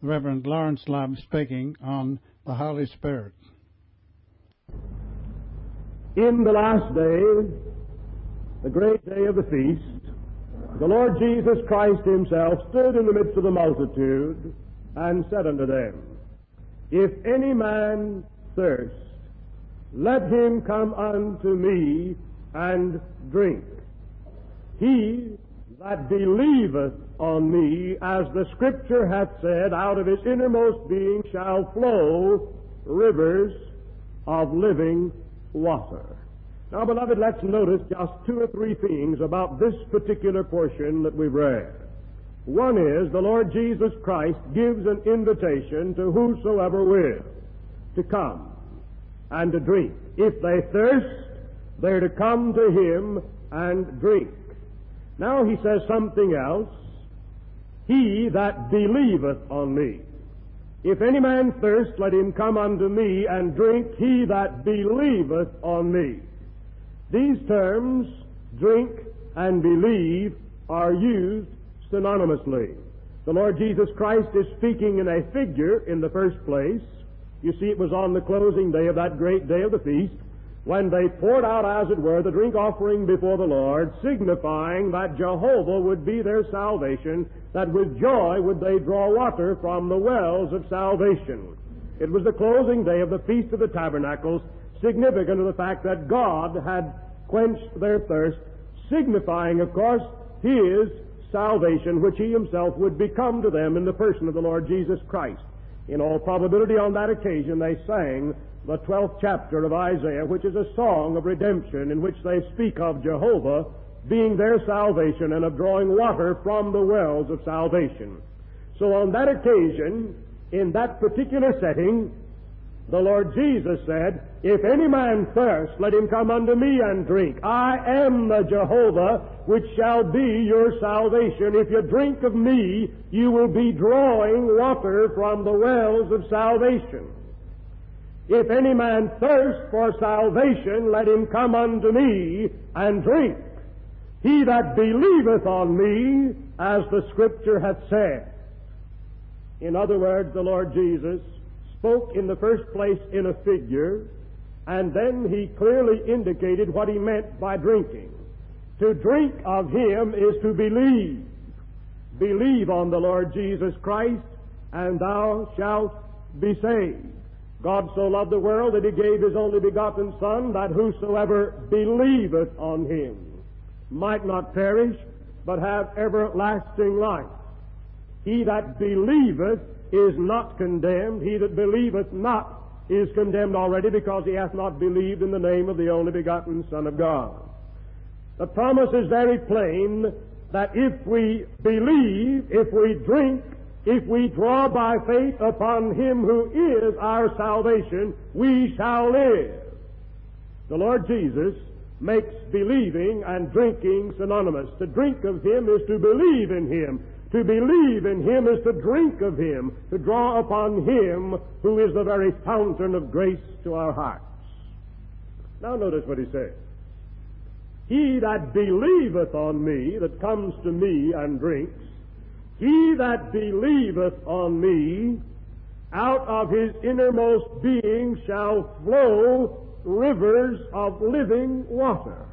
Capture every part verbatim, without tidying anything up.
Reverend Lawrence Lubb speaking on the Holy Spirit. In the last day, the great day of the feast, the Lord Jesus Christ himself stood in the midst of the multitude and said unto them, If any man thirst, let him come unto me and drink. He that believeth on me, as the Scripture hath said, out of his innermost being shall flow rivers of living water. Now, beloved, let's notice just two or three things about this particular portion that we've read. One is, the Lord Jesus Christ gives an invitation to whosoever will to come and to drink. If they thirst, they're to come to him and drink. Now he says something else. He that believeth on me. If any man thirst, let him come unto me and drink, he that believeth on me. These terms, drink and believe, are used synonymously. The Lord Jesus Christ is speaking in a figure in the first place. You see, it was on the closing day of that great day of the feast, when they poured out, as it were, the drink offering before the Lord, signifying that Jehovah would be their salvation, that with joy would they draw water from the wells of salvation. It was the closing day of the Feast of the Tabernacles, significant of the fact that God had quenched their thirst, signifying, of course, his salvation, which he himself would become to them in the person of the Lord Jesus Christ. In all probability, on that occasion, they sang the twelfth chapter of Isaiah, which is a song of redemption in which they speak of Jehovah being their salvation and of drawing water from the wells of salvation. So on that occasion, in that particular setting, the Lord Jesus said, If any man thirst, let him come unto me and drink. I am the Jehovah which shall be your salvation. If you drink of me, you will be drawing water from the wells of salvation. If any man thirst for salvation, let him come unto me and drink. He that believeth on me, as the Scripture hath said. In other words, the Lord Jesus spoke in the first place in a figure, and then he clearly indicated what he meant by drinking. To drink of him is to believe. Believe on the Lord Jesus Christ, and thou shalt be saved. God so loved the world that he gave his only begotten Son, that whosoever believeth on him might not perish, but have everlasting life. He that believeth is not condemned. He that believeth not is condemned already, because he hath not believed in the name of the only begotten Son of God. The promise is very plain that if we believe, if we drink, if we draw by faith upon him who is our salvation, we shall live. The Lord Jesus makes believing and drinking synonymous. To drink of him is to believe in him. To believe in him is to drink of him, to draw upon him who is the very fountain of grace to our hearts. Now notice what he says. He that believeth on me, that comes to me and drinks, he that believeth on me, out of his innermost being shall flow rivers of living water.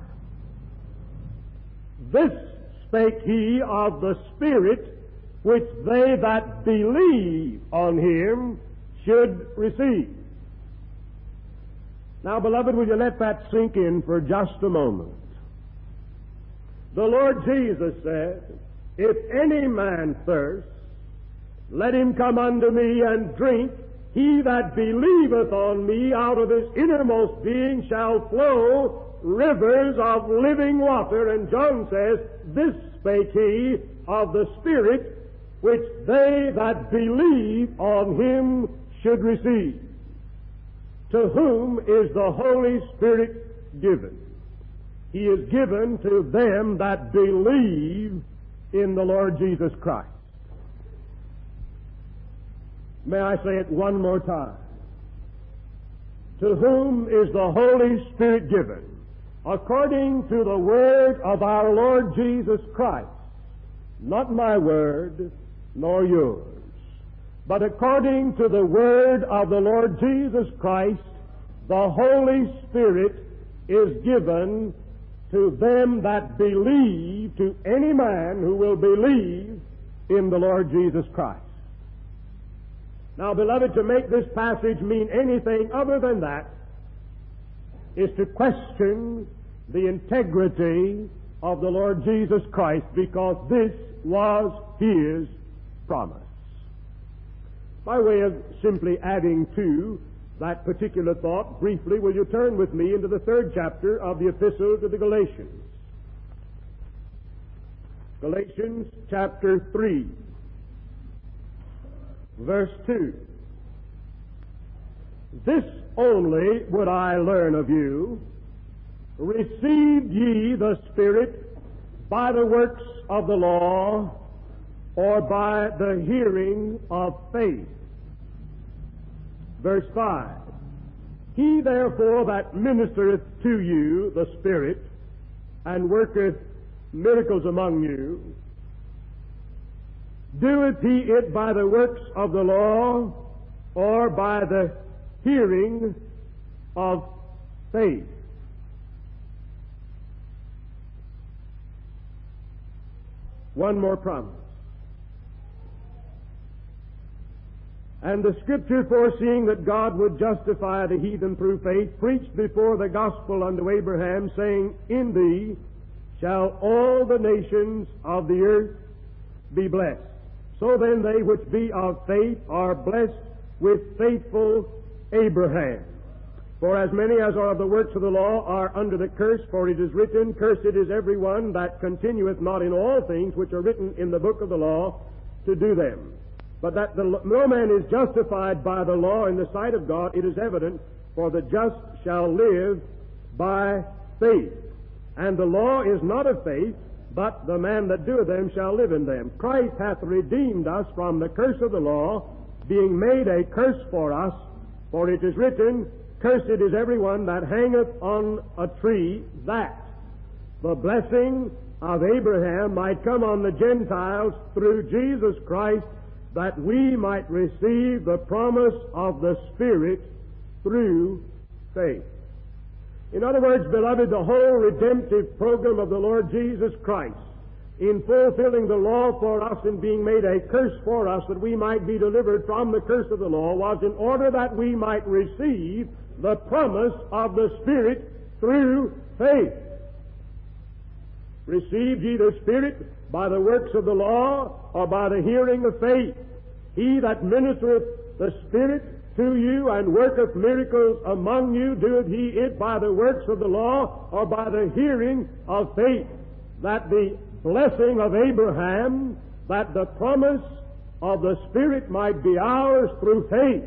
This spake he of the Spirit, which they that believe on him should receive. Now, beloved, will you let that sink in for just a moment? The Lord Jesus said, If any man thirst, let him come unto me and drink. He that believeth on me, out of his innermost being shall flow rivers of living water. And John says, This spake he of the Spirit, which they that believe on him should receive. To whom is the Holy Spirit given? He is given to them that believe in the Lord Jesus Christ. May I say it one more time? To whom is the Holy Spirit given? According to the word of our Lord Jesus Christ. Not my word, nor yours, but according to the word of the Lord Jesus Christ, the Holy Spirit is given to them that believe, to any man who will believe in the Lord Jesus Christ. Now, beloved, to make this passage mean anything other than that is to question the integrity of the Lord Jesus Christ, because this was His promise. By way of simply adding to that particular thought, briefly, will you turn with me into the third chapter of the Epistle to the Galatians? Galatians chapter three, verse two. This only would I learn of you: received ye the Spirit by the works of the law, or by the hearing of faith? Verse five. He therefore that ministereth to you the Spirit, and worketh miracles among you, doeth he it by the works of the law, or by the hearing of faith? One more promise. And the Scripture, foreseeing that God would justify the heathen through faith, preached before the gospel unto Abraham, saying, In thee shall all the nations of the earth be blessed. So then they which be of faith are blessed with faithful Abraham. For as many as are of the works of the law are under the curse, for it is written, Cursed is every one that continueth not in all things which are written in the book of the law to do them. But that the, no man is justified by the law in the sight of God, it is evident, for the just shall live by faith. And the law is not of faith, but the man that doeth them shall live in them. Christ hath redeemed us from the curse of the law, being made a curse for us, for it is written, Cursed is every one that hangeth on a tree, that the blessing of Abraham might come on the Gentiles through Jesus Christ, that we might receive the promise of the Spirit through faith. In other words, beloved, the whole redemptive program of the Lord Jesus Christ, in fulfilling the law for us and being made a curse for us that we might be delivered from the curse of the law, was in order that we might receive the promise of the Spirit through faith. Received ye the Spirit by the works of the law, or by the hearing of faith? He that ministereth the Spirit to you and worketh miracles among you, doeth he it by the works of the law, or by the hearing of faith? That the blessing of Abraham, that the promise of the Spirit might be ours through faith.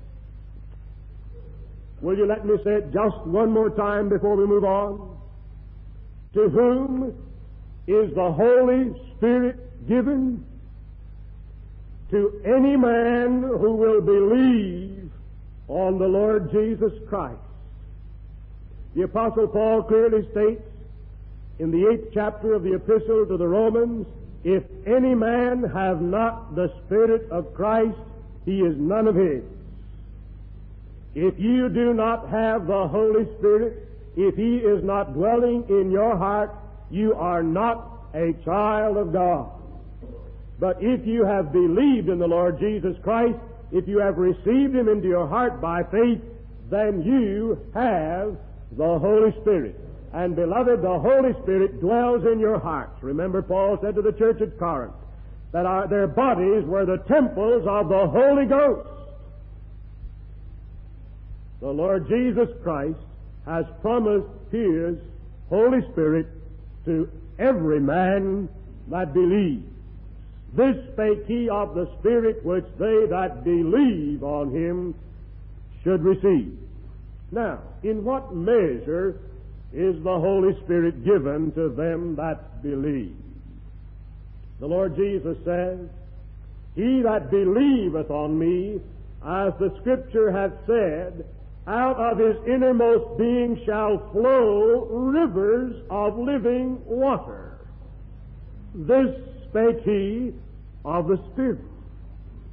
Will you let me say it just one more time before we move on? To whom is the Holy Spirit given? To any man who will believe on the Lord Jesus Christ. The Apostle Paul clearly states in the eighth chapter of the Epistle to the Romans, If any man have not the Spirit of Christ, he is none of his. If you do not have the Holy Spirit, if He is not dwelling in your heart, you are not a child of God. But if you have believed in the Lord Jesus Christ, if you have received Him into your heart by faith, then you have the Holy Spirit. And beloved, the Holy Spirit dwells in your hearts. Remember, Paul said to the church at Corinth that our, their bodies were the temples of the Holy Ghost. The Lord Jesus Christ has promised His Holy Spirit to every man that believes. This spake He of the Spirit which they that believe on Him should receive. Now, in what measure is the Holy Spirit given to them that believe? The Lord Jesus says, He that believeth on me, as the Scripture hath said, out of his innermost being shall flow rivers of living water. This spake He of the Spirit.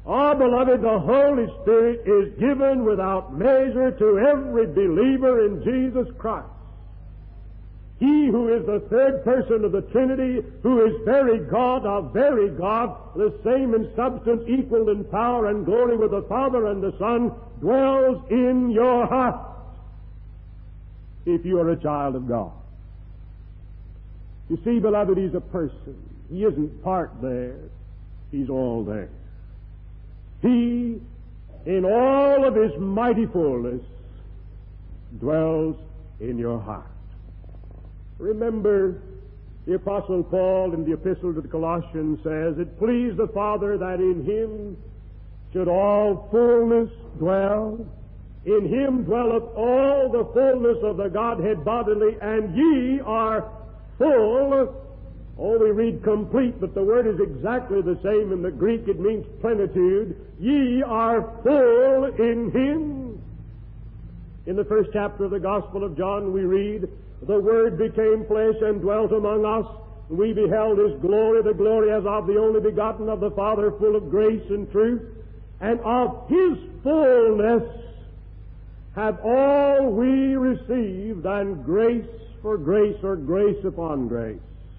Oh, beloved, the Holy Spirit is given without measure to every believer in Jesus Christ. He who is the third person of the Trinity, who is very God of very God, the same in substance, equal in power and glory with the Father and the Son, dwells in your heart, if you are a child of God. You see, beloved, He's a person. He isn't part there. He's all there. He, in all of His mighty fullness, dwells in your heart. Remember, the Apostle Paul in the Epistle to the Colossians says, "It pleased the Father that in Him should all fullness dwell. In Him dwelleth all the fullness of the Godhead bodily, and ye are full." Oh, we read complete, but the word is exactly the same in the Greek. It means plenitude. Ye are full in Him. In the first chapter of the Gospel of John, we read, "The Word became flesh and dwelt among us. We beheld His glory, the glory as of the only begotten of the Father, full of grace and truth. And of His fullness have all we received, and grace for grace, or grace upon grace."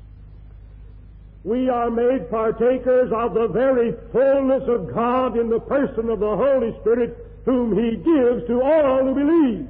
We are made partakers of the very fullness of God in the person of the Holy Spirit, whom He gives to all who believe.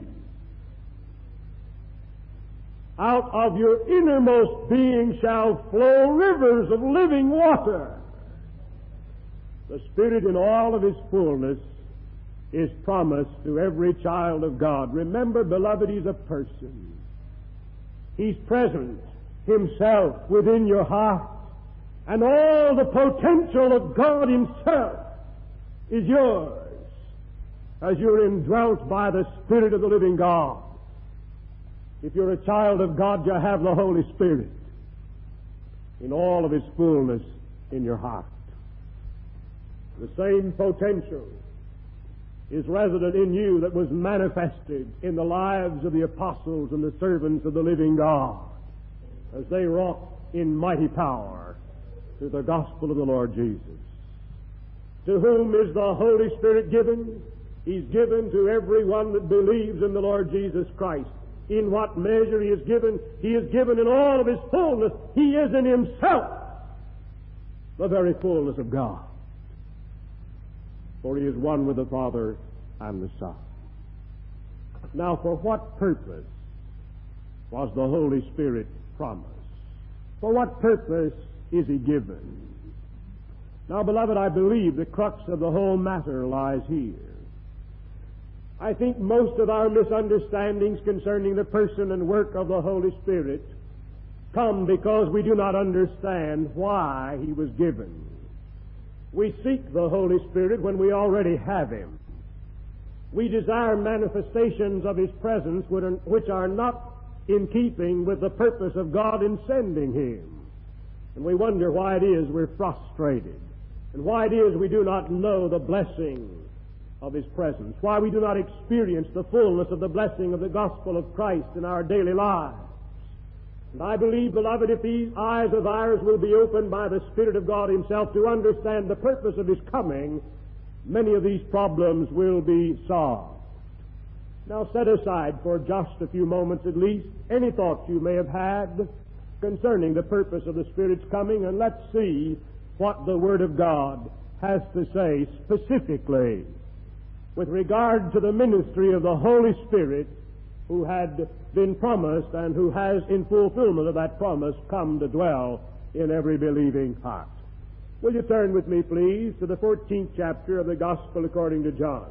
Out of your innermost being shall flow rivers of living water. The Spirit in all of His fullness is promised to every child of God. Remember, beloved, He's a person. He's present Himself within your heart. And all the potential of God Himself is yours as you're indwelt by the Spirit of the living God. If you're a child of God, you have the Holy Spirit in all of His fullness in your heart. The same potential is resident in you that was manifested in the lives of the apostles and the servants of the living God as they wrought in mighty power through the gospel of the Lord Jesus. To whom is the Holy Spirit given? He's given to everyone that believes in the Lord Jesus Christ. In what measure He is given? He is given in all of His fullness. He is in Himself the very fullness of God. For He is one with the Father and the Son. Now, for what purpose was the Holy Spirit promised? For what purpose is He given? Now, beloved, I believe the crux of the whole matter lies here. I think most of our misunderstandings concerning the person and work of the Holy Spirit come because we do not understand why He was given. We seek the Holy Spirit when we already have Him. We desire manifestations of His presence which are not in keeping with the purpose of God in sending Him. And we wonder why it is we're frustrated, and why it is we do not know the blessing of His presence, why we do not experience the fullness of the blessing of the gospel of Christ in our daily lives. And I believe, beloved, if these eyes of ours will be opened by the Spirit of God Himself to understand the purpose of His coming, many of these problems will be solved. Now set aside for just a few moments at least any thoughts you may have had concerning the purpose of the Spirit's coming, and let's see what the Word of God has to say specifically with regard to the ministry of the Holy Spirit, who had been promised and who has, in fulfillment of that promise, come to dwell in every believing heart. Will you turn with me, please, to the fourteenth chapter of the Gospel according to John.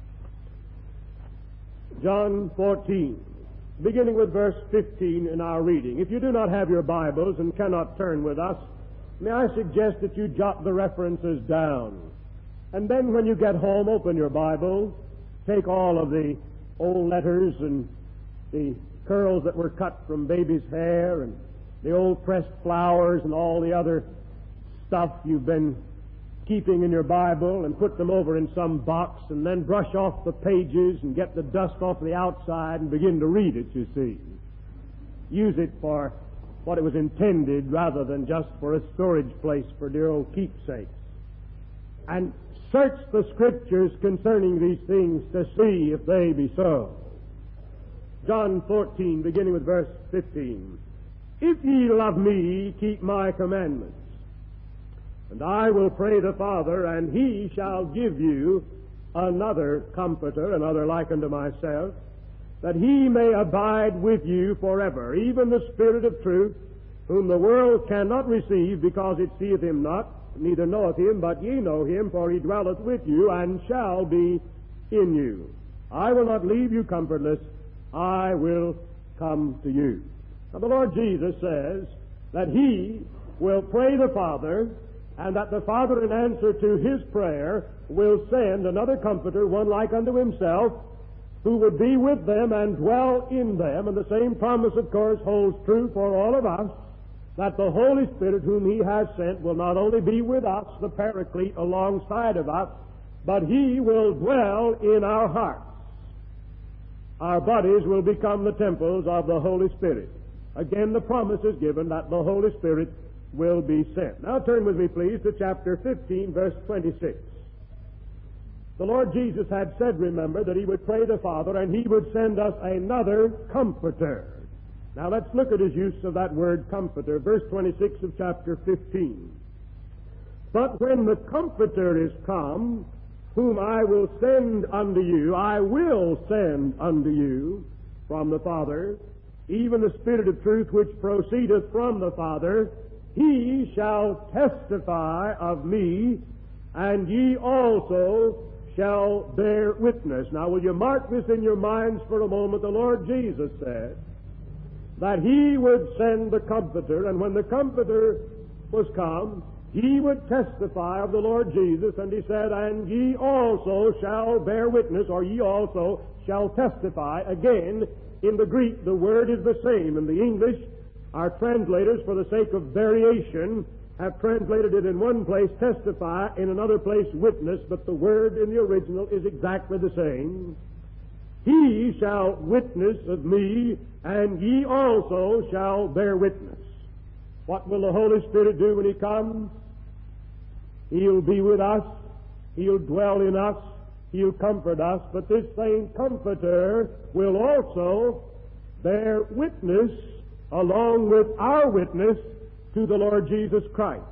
John fourteen, beginning with verse fifteen in our reading. If you do not have your Bibles and cannot turn with us, may I suggest that you jot the references down. And then when you get home, open your Bible, take all of the old letters and the curls that were cut from baby's hair and the old pressed flowers and all the other stuff you've been keeping in your Bible, and put them over in some box, and then brush off the pages and get the dust off the outside and begin to read it, you see. Use it for what it was intended rather than just for a storage place for dear old keepsakes. And search the Scriptures concerning these things to see if they be so. John fourteen, beginning with verse fifteen. If ye love me, keep my commandments. And I will pray the Father, and he shall give you another Comforter, another like unto myself, that he may abide with you forever, even the Spirit of truth, whom the world cannot receive, because it seeth him not, neither knoweth him, but ye know him, for he dwelleth with you, and shall be in you. I will not leave you comfortless, I will come to you. Now the Lord Jesus says that he will pray the Father, and that the Father, in answer to his prayer, will send another Comforter, one like unto himself, who would be with them and dwell in them. And the same promise, of course, holds true for all of us, that the Holy Spirit whom he has sent will not only be with us, the Paraclete, alongside of us, but he will dwell in our hearts. Our bodies will become the temples of the Holy Spirit. Again, the promise is given that the Holy Spirit will be sent. Now turn with me, please, to chapter fifteen, verse twenty-six. The Lord Jesus had said, remember, that he would pray the Father, and he would send us another Comforter. Now let's look at his use of that word Comforter. Verse twenty-six of chapter fifteen. But when the Comforter is come, whom I will send unto you, I will send unto you from the Father, even the Spirit of truth which proceedeth from the Father, he shall testify of me, and ye also shall bear witness. Now will you mark this in your minds for a moment? The Lord Jesus said that he would send the Comforter, and when the Comforter was come, he would testify of the Lord Jesus, and he said, and ye also shall bear witness, or ye also shall testify. Again, in the Greek, the word is the same. In the English, our translators, for the sake of variation, have translated it in one place, testify, in another place, witness, but the word in the original is exactly the same. He shall witness of me, and ye also shall bear witness. What will the Holy Spirit do when he comes? He'll be with us. He'll dwell in us. He'll comfort us. But this same Comforter will also bear witness along with our witness to the Lord Jesus Christ.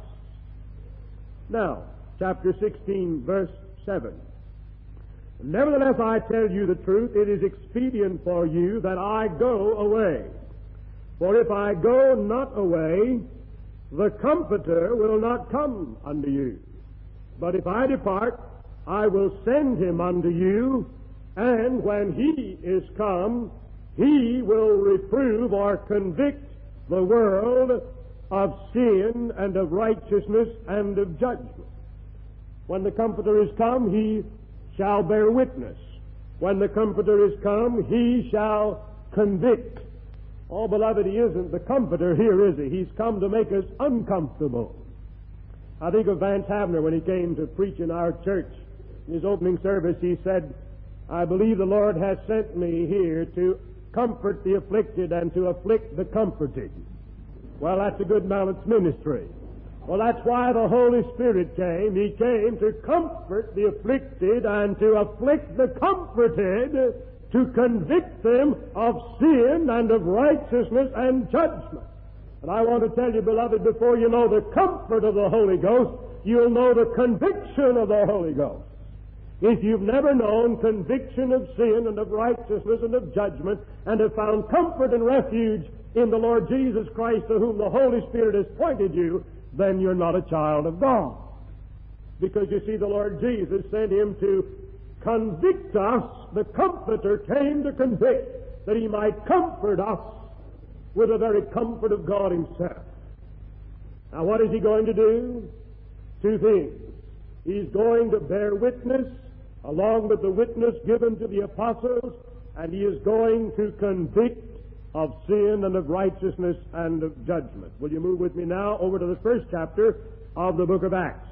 Now, chapter sixteen, verse seven. Nevertheless, I tell you the truth, it is expedient for you that I go away. For if I go not away, the Comforter will not come unto you. But if I depart, I will send him unto you, and when he is come, he will reprove or convict the world of sin and of righteousness and of judgment. When the Comforter is come, he shall bear witness. When the Comforter is come, he shall convict. Oh, beloved, he isn't the Comforter here, is he? He's come to make us uncomfortable. I think of Vance Havner when he came to preach in our church. In his opening service, he said, I believe the Lord has sent me here to comfort the afflicted and to afflict the comforted. Well, that's a good balanced ministry. Well, that's why the Holy Spirit came. He came to comfort the afflicted and to afflict the comforted, to convict them of sin and of righteousness and judgment. And I want to tell you, beloved, before you know the comfort of the Holy Ghost, you'll know the conviction of the Holy Ghost. If you've never known conviction of sin and of righteousness and of judgment, and have found comfort and refuge in the Lord Jesus Christ, to whom the Holy Spirit has pointed you, then you're not a child of God. Because you see, the Lord Jesus sent him to convict us. The Comforter came to convict, that he might comfort us with the very comfort of God himself. Now, what is he going to do? Two things. He's going to bear witness along with the witness given to the apostles, and he is going to convict of sin and of righteousness and of judgment. Will you move with me now over to the first chapter of the book of Acts?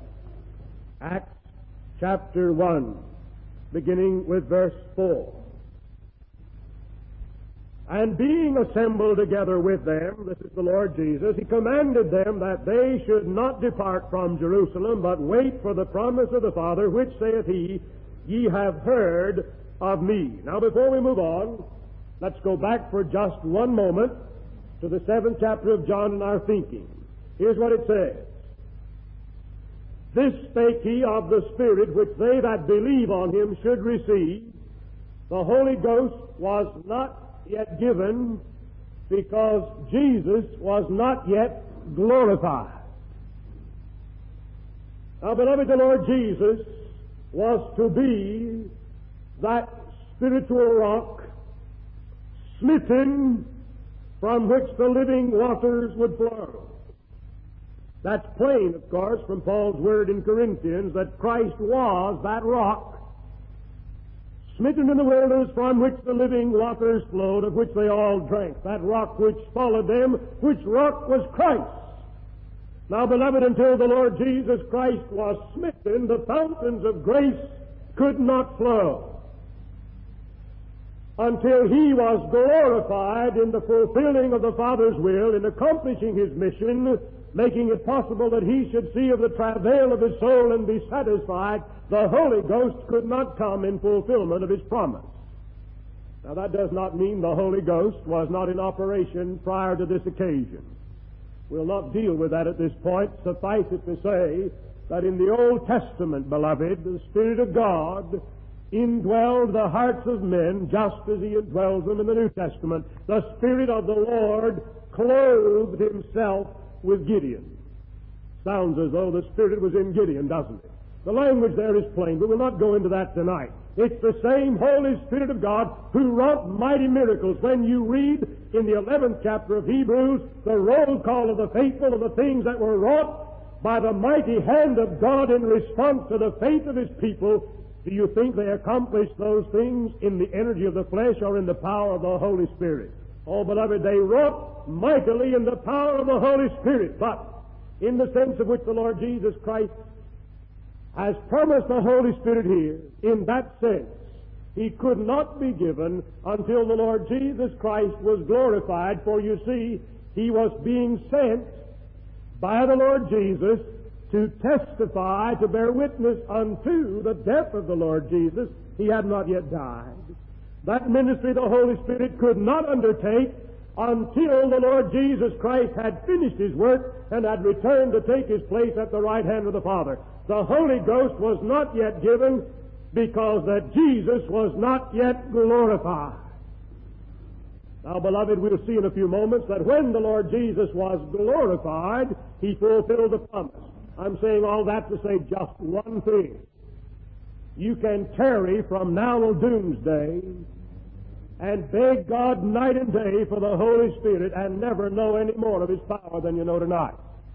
Acts chapter one, beginning with verse four. And being assembled together with them, this is the Lord Jesus, he commanded them that they should not depart from Jerusalem, but wait for the promise of the Father, which saith he, Ye have heard of me. Now before we move on, let's go back for just one moment to the seventh chapter of John in our thinking. Here's what it says. This spake he of the Spirit which they that believe on him should receive. The Holy Ghost was not yet given because Jesus was not yet glorified. Now, beloved, the Lord Jesus was to be that spiritual rock smitten from which the living waters would flow. That's plain, of course, from Paul's word in Corinthians that Christ was that rock smitten in the wilderness from which the living waters flowed, of which they all drank. That rock which followed them, which rock was Christ. Now, beloved, until the Lord Jesus Christ was smitten, the fountains of grace could not flow. Until he was glorified in the fulfilling of the Father's will, in accomplishing his mission, making it possible that he should see of the travail of his soul and be satisfied, the Holy Ghost could not come in fulfillment of his promise. Now, that does not mean the Holy Ghost was not in operation prior to this occasion. We'll not deal with that at this point. Suffice it to say that in the Old Testament, beloved, the Spirit of God indwelled the hearts of men just as he indwells them in the New Testament. The Spirit of the Lord clothed himself with Gideon. Sounds as though the Spirit was in Gideon, doesn't it? The language there is plain, but we'll not go into that tonight. It's the same Holy Spirit of God who wrought mighty miracles. When you read in the eleventh chapter of Hebrews the roll call of the faithful of the things that were wrought by the mighty hand of God in response to the faith of his people, do you think they accomplished those things in the energy of the flesh or in the power of the Holy Spirit? Oh, beloved, they wrought mightily in the power of the Holy Spirit, but in the sense of which the Lord Jesus Christ has promised the Holy Spirit here, in that sense, he could not be given until the Lord Jesus Christ was glorified, for you see, he was being sent by the Lord Jesus to testify, to bear witness unto the death of the Lord Jesus. He had not yet died. That ministry the Holy Spirit could not undertake until the Lord Jesus Christ had finished his work and had returned to take his place at the right hand of the Father. The Holy Ghost was not yet given because that Jesus was not yet glorified. Now, beloved, we'll see in a few moments that when the Lord Jesus was glorified, he fulfilled the promise. I'm saying all that to say just one thing. You can tarry from now till doomsday and beg God night and day for the Holy Spirit and never know any more of his power than you know tonight.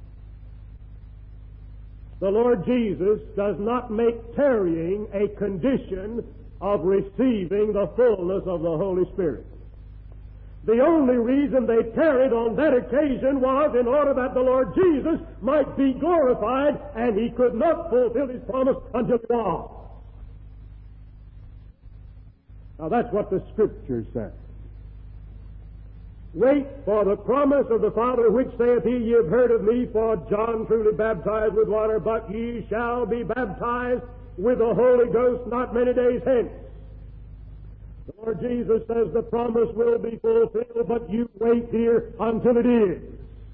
The Lord Jesus does not make tarrying a condition of receiving the fullness of the Holy Spirit. The only reason they tarried on that occasion was in order that the Lord Jesus might be glorified, and he could not fulfill his promise until he was. Now that's what the Scripture says. Wait for the promise of the Father, which saith he, Ye have heard of me, for John truly baptized with water, but ye shall be baptized with the Holy Ghost not many days hence. The Lord Jesus says the promise will be fulfilled, but you wait here until it is.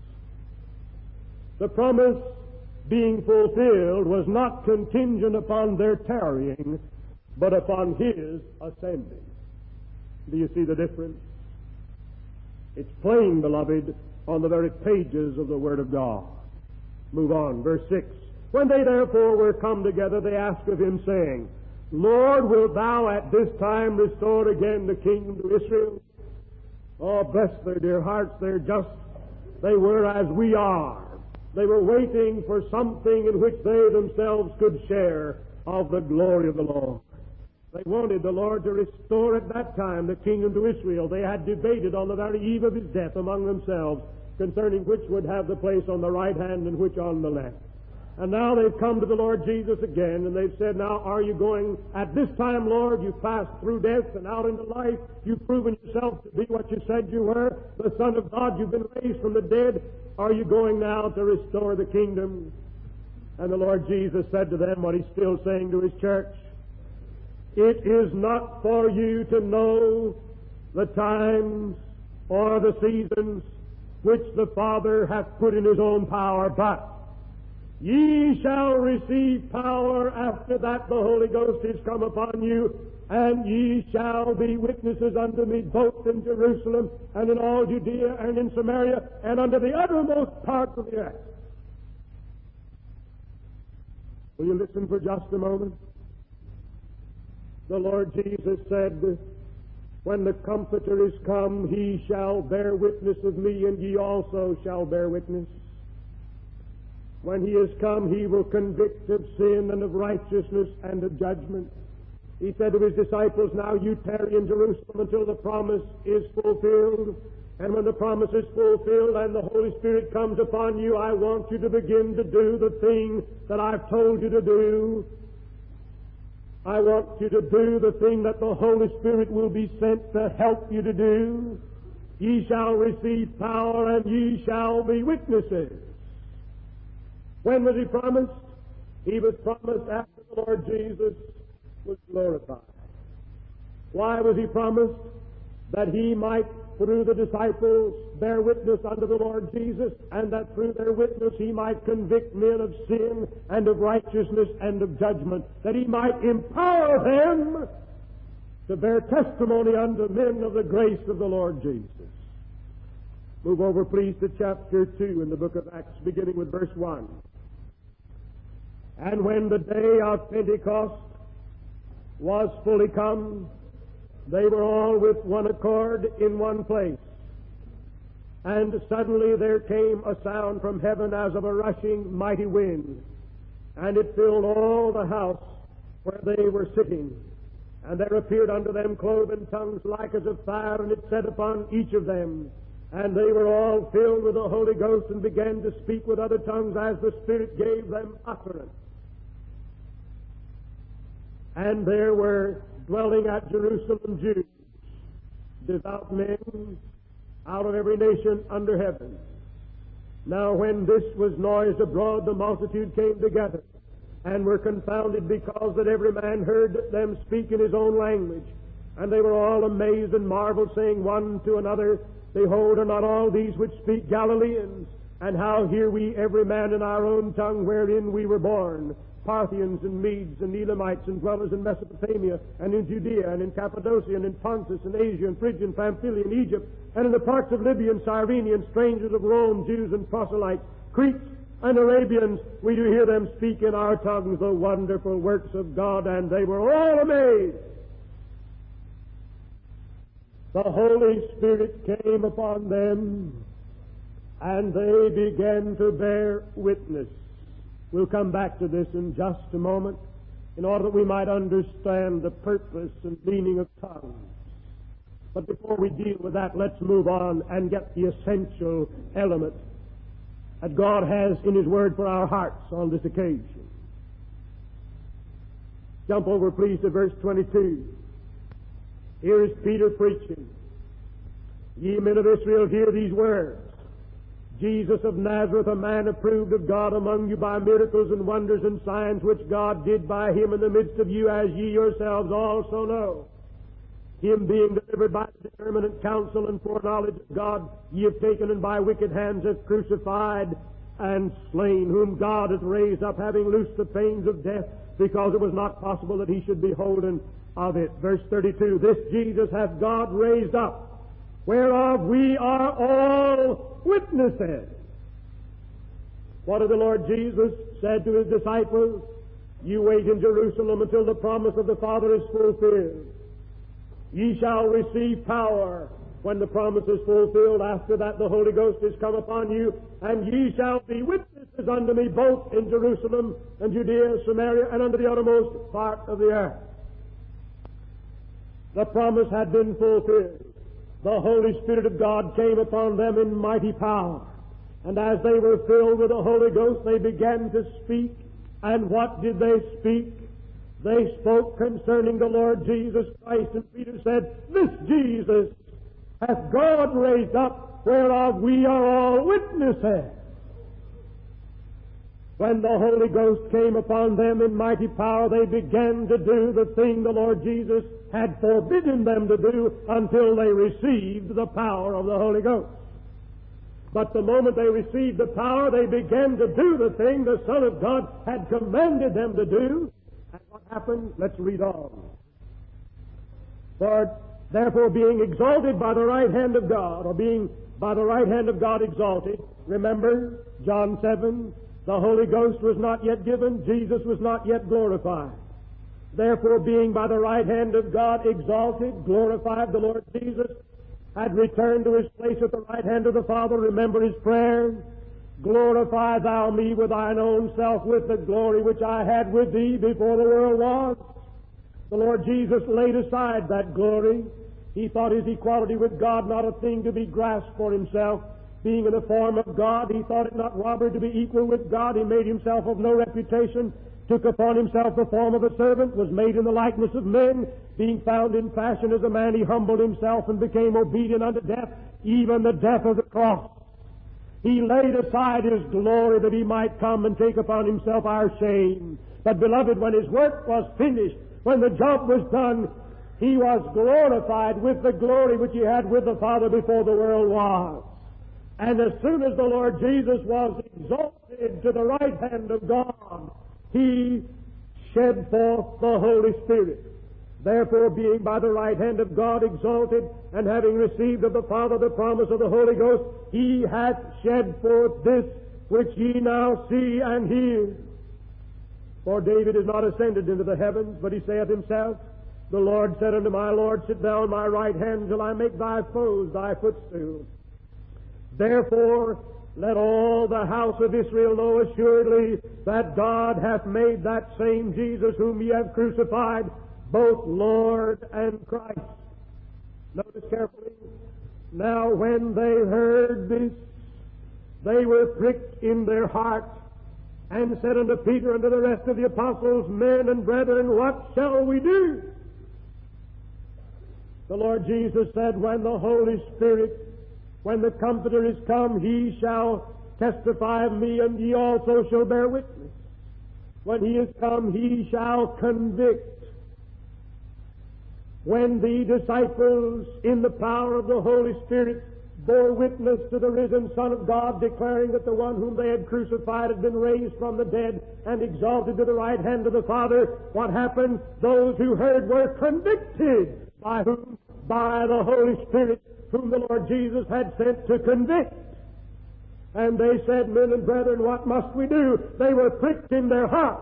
The promise being fulfilled was not contingent upon their tarrying, but upon his ascending. Do you see the difference? It's plain, beloved, on the very pages of the Word of God. Move on, verse six. When they therefore were come together, they asked of him, saying, Lord, wilt thou at this time restore again the kingdom to Israel? Oh, bless their dear hearts, they're just, they were as we are. They were waiting for something in which they themselves could share of the glory of the Lord. They wanted the Lord to restore at that time the kingdom to Israel. They had debated on the very eve of his death among themselves concerning which would have the place on the right hand and which on the left. And now they've come to the Lord Jesus again, and they've said, now are you going, at this time, Lord, you've passed through death and out into life. You've proven yourself to be what you said you were, the Son of God. You've been raised from the dead. Are you going now to restore the kingdom? And the Lord Jesus said to them what he's still saying to his church. It is not for you to know the times or the seasons which the Father hath put in his own power, but ye shall receive power after that the Holy Ghost is come upon you, and ye shall be witnesses unto me both in Jerusalem and in all Judea and in Samaria and unto the uttermost parts of the earth. Will you listen for just a moment? The Lord Jesus said, when the Comforter is come, he shall bear witness of me, and ye also shall bear witness. When he is come, he will convict of sin and of righteousness and of judgment. He said to his disciples, now you tarry in Jerusalem until the promise is fulfilled. And when the promise is fulfilled and the Holy Spirit comes upon you, I want you to begin to do the thing that I've told you to do. I want you to do the thing that the Holy Spirit will be sent to help you to do. Ye shall receive power, and ye shall be witnesses. When was he promised? He was promised after the Lord Jesus was glorified. Why was he promised? That he might, through the disciples, bear witness unto the Lord Jesus, and that through their witness he might convict men of sin and of righteousness and of judgment, that he might empower them to bear testimony unto men of the grace of the Lord Jesus. Move over, please, to chapter two in the book of Acts, beginning with verse one. And when the day of Pentecost was fully come, they were all with one accord in one place. And suddenly there came a sound from heaven as of a rushing mighty wind, and it filled all the house where they were sitting. And there appeared unto them cloven tongues like as of fire, and it sat upon each of them. And they were all filled with the Holy Ghost, and began to speak with other tongues as the Spirit gave them utterance. And there were dwelling at Jerusalem Jews, devout men, out of every nation under heaven. Now when this was noised abroad, the multitude came together, and were confounded, because that every man heard them speak in his own language. And they were all amazed and marveled, saying one to another, Behold, are not all these which speak Galileans? And how hear we every man in our own tongue wherein we were born? Parthians and Medes and Elamites and dwellers in Mesopotamia and in Judea and in Cappadocia and in Pontus and Asia and Phrygia and Pamphylia and Egypt and in the parts of Libya and Cyrene and strangers of Rome, Jews and proselytes, Cretes and Arabians, we do hear them speak in our tongues the wonderful works of God, and they were all amazed. The Holy Spirit came upon them, and they began to bear witness. We'll come back to this in just a moment, in order that we might understand the purpose and meaning of tongues. But before we deal with that, let's move on and get the essential element that God has in His Word for our hearts on this occasion. Jump over, please, to verse twenty-two. Here is Peter preaching. Ye men of Israel, hear these words. Jesus of Nazareth, a man approved of God among you by miracles and wonders and signs which God did by him in the midst of you, as ye yourselves also know. Him being delivered by the determinate counsel and foreknowledge of God, ye have taken and by wicked hands have crucified and slain, whom God hath raised up, having loosed the pains of death, because it was not possible that he should be holden of it. Verse thirty-two, this Jesus hath God raised up, whereof we are all witnesses. What did the Lord Jesus said to his disciples? You wait in Jerusalem until the promise of the Father is fulfilled. Ye shall receive power when the promise is fulfilled. After that the Holy Ghost is come upon you, and ye shall be witnesses unto me both in Jerusalem and Judea, Samaria, and unto the uttermost part of the earth. The promise had been fulfilled. The Holy Spirit of God came upon them in mighty power. And as they were filled with the Holy Ghost, they began to speak. And what did they speak? They spoke concerning the Lord Jesus Christ. And Peter said, "This Jesus hath God raised up, whereof we are all witnesses." When the Holy Ghost came upon them in mighty power, they began to do the thing the Lord Jesus had forbidden them to do until they received the power of the Holy Ghost. But the moment they received the power, they began to do the thing the Son of God had commanded them to do. And what happened? Let's read on. For therefore, being exalted by the right hand of God, or being by the right hand of God exalted, remember John seven, the Holy Ghost was not yet given, Jesus was not yet glorified. Therefore, being by the right hand of God exalted, glorified, the Lord Jesus had returned to his place at the right hand of the Father. Remember his prayer, "Glorify thou me with thine own self, with the glory which I had with thee before the world was." The Lord Jesus laid aside that glory. He thought his equality with God not a thing to be grasped for himself. Being in the form of God, he thought it not robbery to be equal with God. He made himself of no reputation, took upon himself the form of a servant, was made in the likeness of men. Being found in fashion as a man, he humbled himself and became obedient unto death, even the death of the cross. He laid aside his glory that he might come and take upon himself our shame. But, beloved, when his work was finished, when the job was done, he was glorified with the glory which he had with the Father before the world was. And as soon as the Lord Jesus was exalted to the right hand of God, he shed forth the Holy Spirit. Therefore, being by the right hand of God exalted, and having received of the Father the promise of the Holy Ghost, he hath shed forth this which ye now see and hear. For David is not ascended into the heavens, but he saith himself, "The Lord said unto my Lord, Sit thou on my right hand till I make thy foes thy footstool." Therefore, let all the house of Israel know assuredly that God hath made that same Jesus whom ye have crucified, both Lord and Christ. Notice carefully. Now when they heard this, they were pricked in their hearts, and said unto Peter and to the rest of the apostles, "Men and brethren, what shall we do?" The Lord Jesus said, "When the Holy Spirit, when the Comforter is come, he shall testify of me, and ye also shall bear witness. When he is come, he shall convict." When the disciples, in the power of the Holy Spirit, bore witness to the risen Son of God, declaring that the one whom they had crucified had been raised from the dead and exalted to the right hand of the Father, what happened? Those who heard were convicted. By whom? By the Holy Spirit, whom the Lord Jesus had sent to convict. And they said, "Men and brethren, what must we do?" They were pricked in their hearts.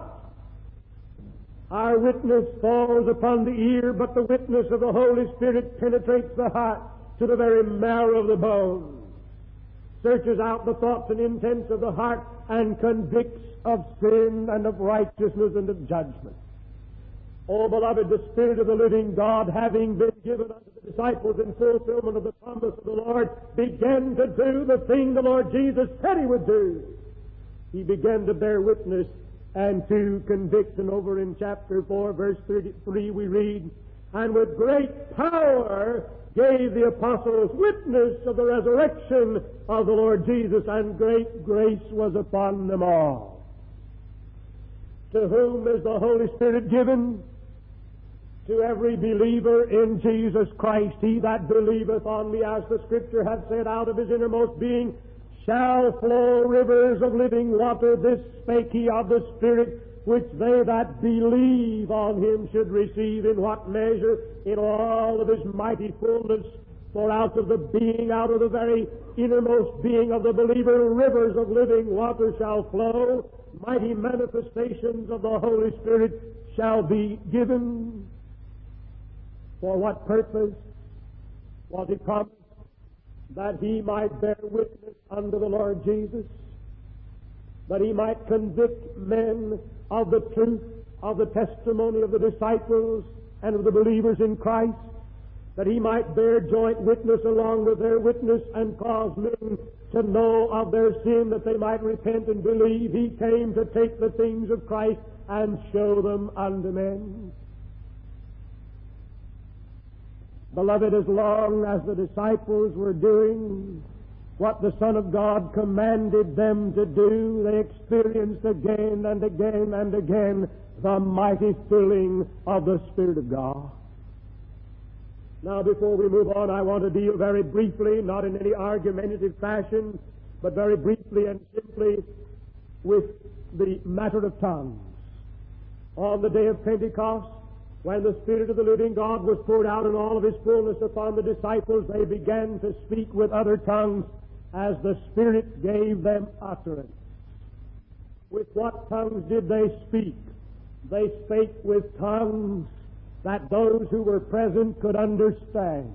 Our witness falls upon the ear, but the witness of the Holy Spirit penetrates the heart to the very marrow of the bone, searches out the thoughts and intents of the heart, and convicts of sin and of righteousness and of judgment. Oh, beloved, the Spirit of the living God, having been given unto the disciples in fulfillment of the promise of the Lord, began to do the thing the Lord Jesus said he would do. He began to bear witness and to convict. And over in chapter four, verse thirty-three, we read, "And with great power gave the apostles witness of the resurrection of the Lord Jesus, and great grace was upon them all." To whom is the Holy Spirit given? To every believer in Jesus Christ. "He that believeth on me, as the Scripture hath said, out of his innermost being shall flow rivers of living water. This spake he of the Spirit, which they that believe on him should receive." In what measure? In all of his mighty fullness. For out of the being, out of the very innermost being of the believer, rivers of living water shall flow. Mighty manifestations of the Holy Spirit shall be given. For what purpose was he promised? That he might bear witness unto the Lord Jesus, that he might convict men of the truth of the testimony of the disciples and of the believers in Christ, that he might bear joint witness along with their witness and cause men to know of their sin, that they might repent and believe. He came to take the things of Christ and show them unto men. Beloved, as long as the disciples were doing what the Son of God commanded them to do, they experienced again and again and again the mighty filling of the Spirit of God. Now, before we move on, I want to deal very briefly, not in any argumentative fashion, but very briefly and simply with the matter of tongues. On the day of Pentecost, when the Spirit of the living God was poured out in all of His fullness upon the disciples, they began to speak with other tongues as the Spirit gave them utterance. With what tongues did they speak? They spake with tongues that those who were present could understand.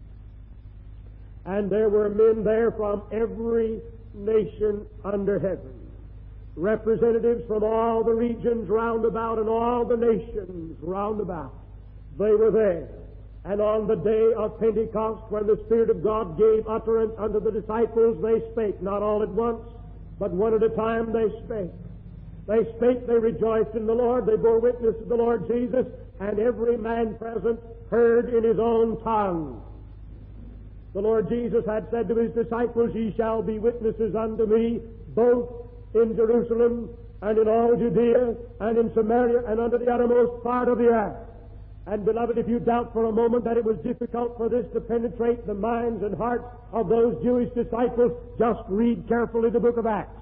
And there were men there from every nation under heaven, representatives from all the regions round about and all the nations round about. They were there. And on the day of Pentecost, when the Spirit of God gave utterance unto the disciples, they spake, not all at once, but one at a time they spake. They spake, they rejoiced in the Lord, they bore witness to the Lord Jesus, and every man present heard in his own tongue. The Lord Jesus had said to His disciples, Ye shall be witnesses unto me, both in Jerusalem and in all Judea and in Samaria and unto the uttermost part of the earth. And beloved, if you doubt for a moment that it was difficult for this to penetrate the minds and hearts of those Jewish disciples, just read carefully the book of Acts.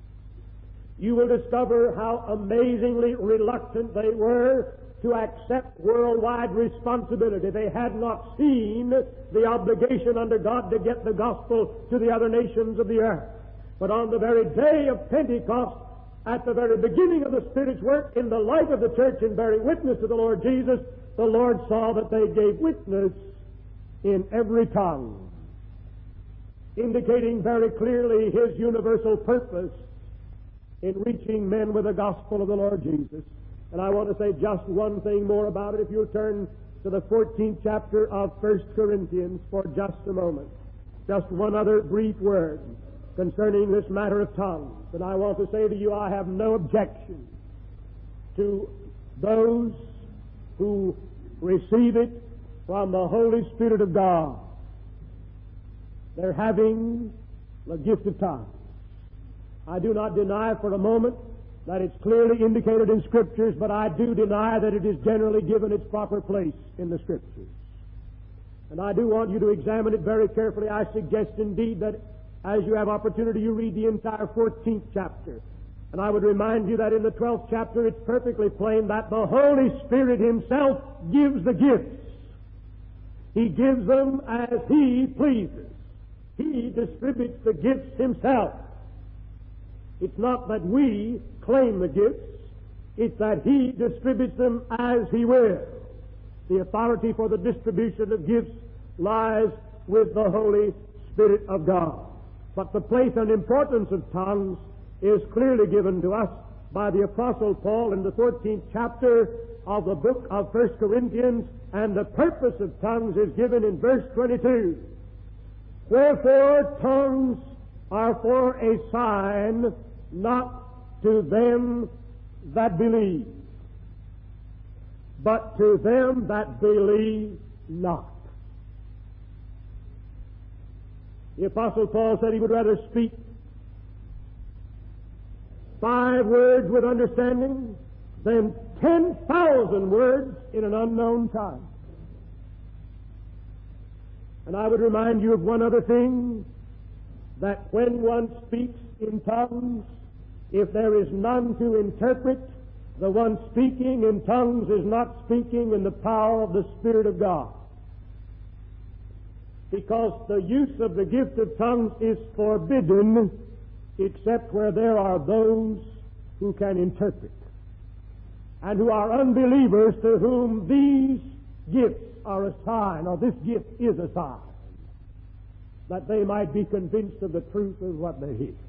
You will discover how amazingly reluctant they were to accept worldwide responsibility. They had not seen the obligation under God to get the gospel to the other nations of the earth. But on the very day of Pentecost, at the very beginning of the Spirit's work in the life of the church and bearing witness to the Lord Jesus, the Lord saw that they gave witness in every tongue, indicating very clearly His universal purpose in reaching men with the gospel of the Lord Jesus. And I want to say just one thing more about it. If you'll turn to the fourteenth chapter of First Corinthians for just a moment. Just one other brief word concerning this matter of tongues. And I want to say to you, I have no objection to those who receive it from the Holy Spirit of God. They're having the gift of tongues. I do not deny for a moment that it's clearly indicated in Scriptures, but I do deny that it is generally given its proper place in the Scriptures. And I do want you to examine it very carefully. I suggest indeed that as you have opportunity, you read the entire fourteenth chapter. And I would remind you that in the twelfth chapter, it's perfectly plain that the Holy Spirit Himself gives the gifts. He gives them as He pleases. He distributes the gifts Himself. It's not that we claim the gifts, it's that He distributes them as He will. The authority for the distribution of gifts lies with the Holy Spirit of God. But the place and importance of tongues is clearly given to us by the Apostle Paul in the fourteenth chapter of the book of First Corinthians, and the purpose of tongues is given in verse twenty-two. Wherefore tongues are for a sign, not to them that believe, but to them that believe not. The Apostle Paul said he would rather speak five words with understanding than ten thousand words in an unknown tongue. And I would remind you of one other thing, that when one speaks in tongues, if there is none to interpret, the one speaking in tongues is not speaking in the power of the Spirit of God. Because the use of the gift of tongues is forbidden except where there are those who can interpret, and who are unbelievers to whom these gifts are a sign, or this gift is a sign, that they might be convinced of the truth of what they hear.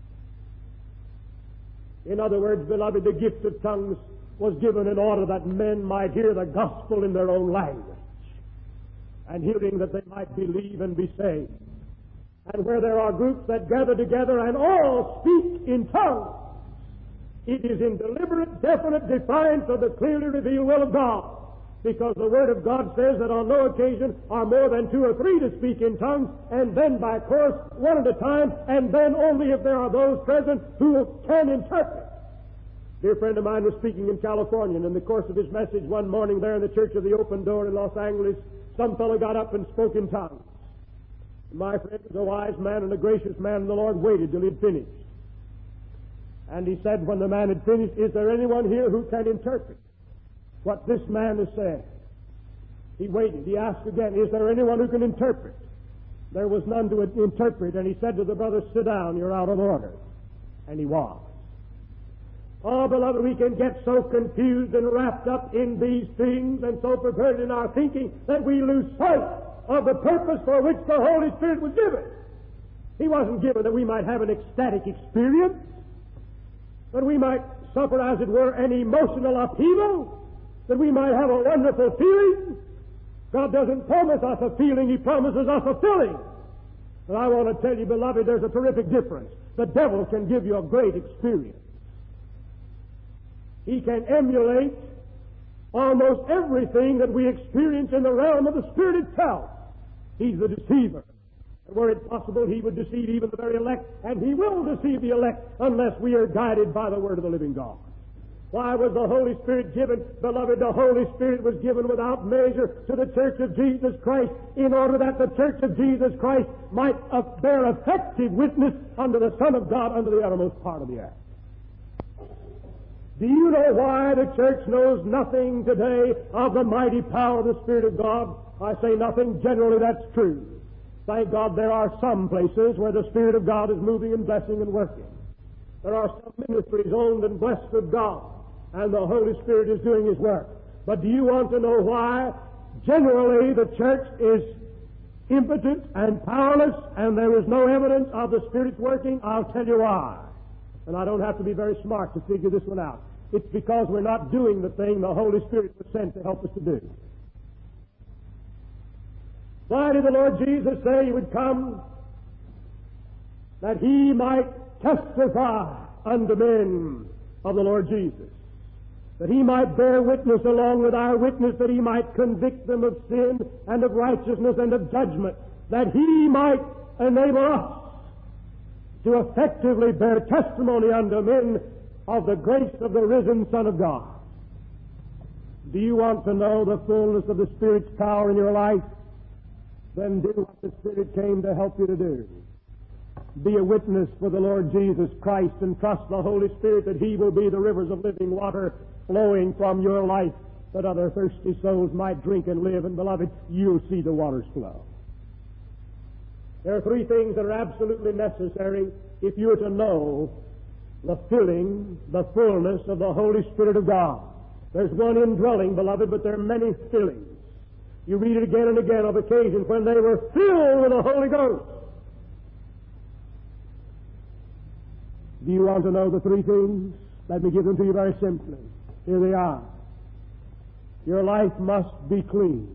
In other words, beloved, the gift of tongues was given in order that men might hear the gospel in their own language. and hearing that they might believe and be saved. And where there are groups that gather together and all speak in tongues, it is in deliberate, definite defiance of the clearly revealed will of God. Because the Word of God says that on no occasion are more than two or three to speak in tongues, and then by course, one at a time, and then only if there are those present who can interpret. A dear friend of mine was speaking in California, and in the course of his message one morning there in the Church of the Open Door in Los Angeles, some fellow got up and spoke in tongues. My friend was a wise man and a gracious man, and the Lord waited till he'd finished. And he said, when the man had finished, is there anyone here who can interpret what this man has said? He waited. He asked again, is there anyone who can interpret? There was none to interpret, and he said to the brother, sit down, you're out of order. And he was. Oh, beloved, we can get so confused and wrapped up in these things and so perverted in our thinking that we lose sight of the purpose for which the Holy Spirit was given. He wasn't given that we might have an ecstatic experience, that we might suffer, as it were, an emotional upheaval, that we might have a wonderful feeling. God doesn't promise us a feeling, He promises us a filling. And I want to tell you, beloved, there's a terrific difference. The devil can give you a great experience. He can emulate almost everything that we experience in the realm of the Spirit itself. He's the deceiver. And were it possible, he would deceive even the very elect, and he will deceive the elect unless we are guided by the Word of the living God. Why was the Holy Spirit given? Beloved, the Holy Spirit was given without measure to the Church of Jesus Christ in order that the Church of Jesus Christ might bear effective witness unto the Son of God unto the uttermost part of the earth. Do you know why the church knows nothing today of the mighty power of the Spirit of God? I say nothing. Generally, that's true. Thank God there are some places where the Spirit of God is moving and blessing and working. There are some ministries owned and blessed of God, and the Holy Spirit is doing His work. But do you want to know why? Generally, the church is impotent and powerless, and there is no evidence of the Spirit's working. I'll tell you why. And I don't have to be very smart to figure this one out. It's because we're not doing the thing the Holy Spirit was sent to help us to do. Why did the Lord Jesus say He would come? That He might testify unto men of the Lord Jesus. That He might bear witness along with our witness, that He might convict them of sin and of righteousness and of judgment. That He might enable us to effectively bear testimony unto men of the grace of the risen Son of God. Do you want to know the fullness of the Spirit's power in your life? Then do what the Spirit came to help you to do. Be a witness for the Lord Jesus Christ and trust the Holy Spirit that He will be the rivers of living water flowing from your life that other thirsty souls might drink and live. And beloved, you'll see the waters flow. There are three things that are absolutely necessary if you are to know the filling, the fullness of the Holy Spirit of God. There's one indwelling, beloved, but there are many fillings. You read it again and again of occasions when they were filled with the Holy Ghost. Do you want to know the three things? Let me give them to you very simply. Here they are. Your life must be clean.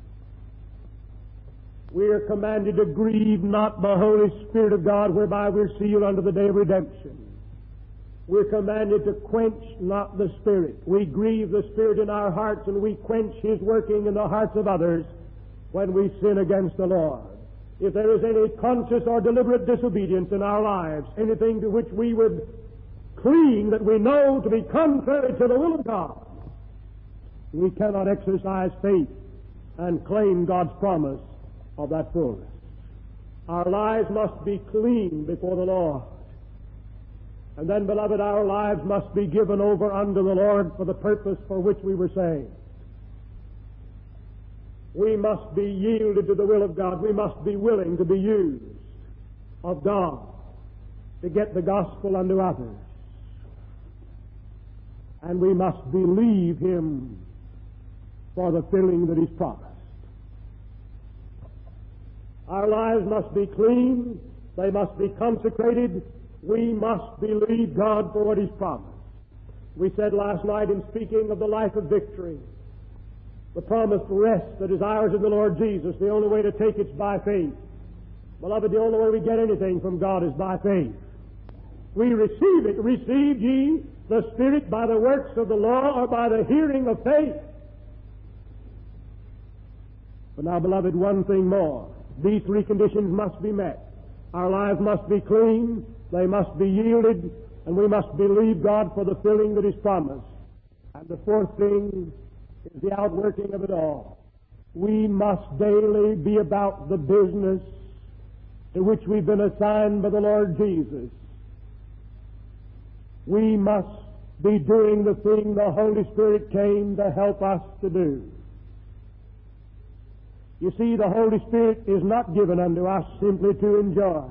We are commanded to grieve not the Holy Spirit of God, whereby we're sealed unto the day of redemption. We're commanded to quench not the Spirit. We grieve the Spirit in our hearts, and we quench His working in the hearts of others when we sin against the Lord. If there is any conscious or deliberate disobedience in our lives, anything to which we would cling that we know to be contrary to the will of God, we cannot exercise faith and claim God's promise of that fullness. Our lives must be clean before the Lord. And then, beloved, our lives must be given over unto the Lord for the purpose for which we were saved. We must be yielded to the will of God. We must be willing to be used of God to get the gospel unto others. And we must believe Him for the filling that He's promised. Our lives must be clean. They must be consecrated. We must believe God for what He's promised. We said last night in speaking of the life of victory the promised rest that is ours in the Lord Jesus, the only way to take it's by faith. Beloved, the only way we get anything from God is by faith. We receive it. Receive ye the Spirit by the works of the law or by the hearing of faith. But now, beloved, one thing more. These three conditions must be met. Our lives must be clean, they must be yielded, and we must believe God for the filling that is promised. And the fourth thing is the outworking of it all. We must daily be about the business to which we've been assigned by the Lord Jesus. We must be doing the thing the Holy Spirit came to help us to do. You see, the Holy Spirit is not given unto us simply to enjoy.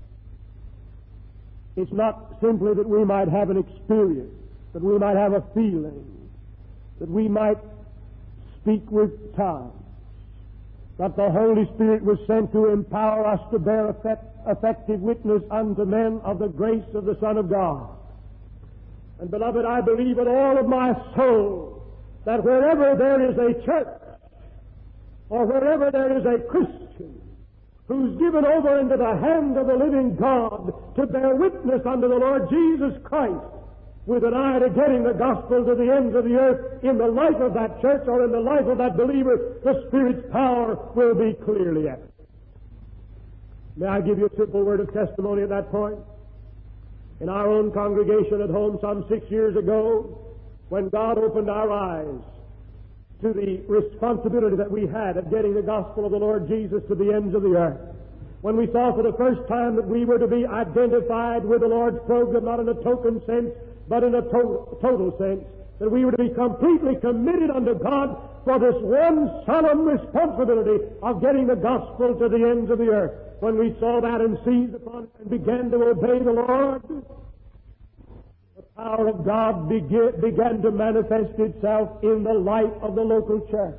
It's not simply that we might have an experience, that we might have a feeling, that we might speak with tongues. But the Holy Spirit was sent to empower us to bear effect, effective witness unto men of the grace of the Son of God. And beloved, I believe with all of my soul that wherever there is a church, or wherever there is a Christian who's given over into the hand of the living God to bear witness unto the Lord Jesus Christ with an eye to getting the gospel to the ends of the earth, in the life of that church or in the life of that believer, the Spirit's power will be clearly evident. May I give you a simple word of testimony at that point? In our own congregation at home some six years ago, when God opened our eyes to the responsibility that we had of getting the gospel of the Lord Jesus to the ends of the earth, when we saw for the first time that we were to be identified with the Lord's program, not in a token sense, but in a to- total sense, that we were to be completely committed unto God for this one solemn responsibility of getting the gospel to the ends of the earth. When we saw that and seized upon it and began to obey the Lord, the power of God began, began to manifest itself in the life of the local church.